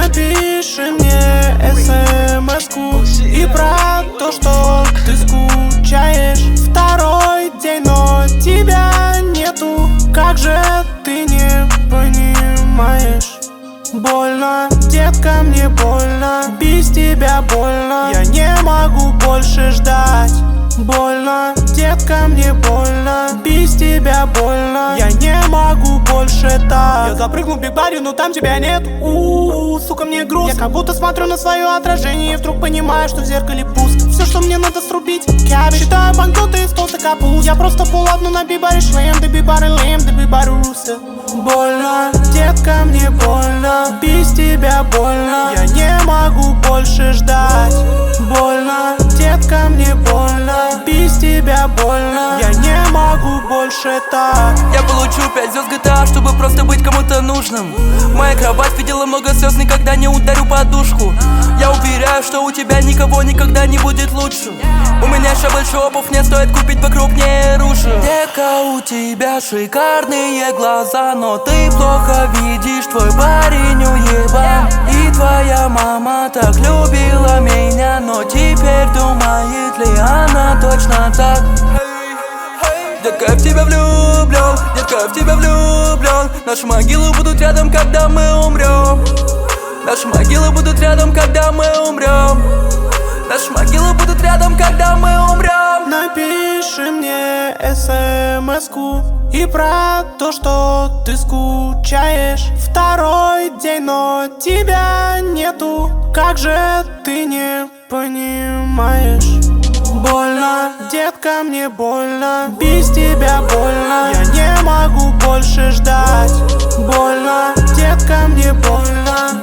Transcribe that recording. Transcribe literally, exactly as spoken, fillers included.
Напиши мне смс-ку и про то, что ты скучаешь. Второй день, но тебя нету. Как же ты не понимаешь? Больно, детка, мне больно. Без тебя больно. Я не могу больше ждать. Больно, детка, мне больно. Без тебя больно. Я не могу больше так. Я запрыгну в биг-баре, но там тебя нет. У-у-у, сука, мне грустно. Я как будто смотрю на свое отражение и вдруг понимаю, что в зеркале пусто. Все, что мне надо срубить, кабель. Считаю банкноты из толстой капусты. Я просто пулапну на биг-баре шлем. Да биг-бары лем, да биг-бары русы. Больно, детка, мне больно. Без тебя больно. Я не могу больше ждать. Больно, детка, мне больно. Без тебя больно. Я не могу больше так. Я получу пять звезд джи ти эй, чтобы просто быть кому-то нужным. Моя кровать видела много слез, никогда не ударю подушку. Я уверяю, что у тебя никого никогда не будет лучше. У меня еще больше обувь, мне стоит купить покрупнее оружие. Детка, у тебя шикарные глаза, но ты плохо видишь, твой парень уебан. И твоя мама так любила меня, но теперь думает ли она точно так? Детка, я в тебя влюблен, детка, я в тебя влюблен. Наши могилы будут рядом, когда мы умрем. Наши могилы будут рядом, когда мы умрем. Наши могилы будут рядом, когда мы умрем. Напиши мне смс-ку и про то, что ты скучаешь. Второй день, но тебя нету. Как же ты не понимаешь? Больно, детка, мне больно. Без тебя больно. Я не могу больше ждать. Больно, детка, мне больно.